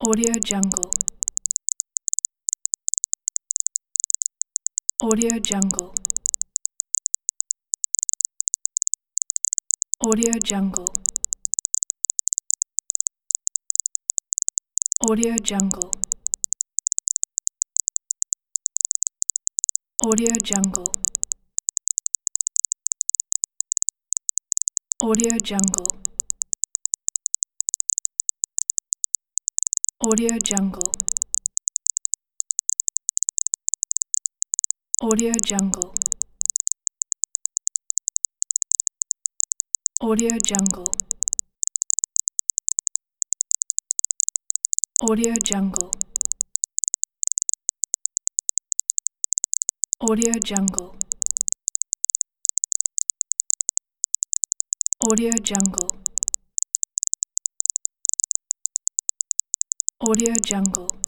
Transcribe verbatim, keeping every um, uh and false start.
Audio Jungle. Audio Jungle. Audio Jungle. Audio Jungle. Audio Jungle. Audio Jungle. Audio Jungle. Audio Jungle. Audio Jungle. Audio Jungle. Audio Jungle. Audio Jungle. Audio Jungle.